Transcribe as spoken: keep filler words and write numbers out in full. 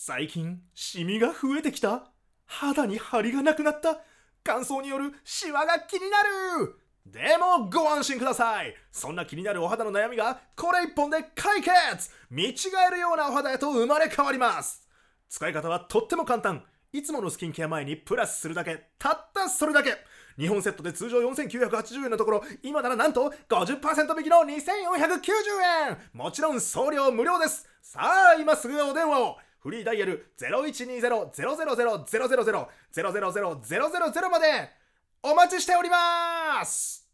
最近シミが増えてきた、肌に張りがなくなった、乾燥によるシワが気になる。でもご安心ください。そんな気になるお肌の悩みがこれ一本で解決。見違えるようなお肌へと生まれ変わります。使い方はとっても簡単。いつものスキンケア前にプラスするだけ、たったそれだけ。にほんセットで通常よんせんきゅうひゃくはちじゅうえんのところ、今ならなんと ごじゅっパーセント 引きのにせんよんひゃくきゅうじゅうえん。もちろん送料無料です。さあ今すぐお電話を。フリーダイヤル ゼロいちにゼロ ゼロゼロゼロ ゼロゼロゼロ ゼロゼロゼロ ゼロゼロゼロ までお待ちしております。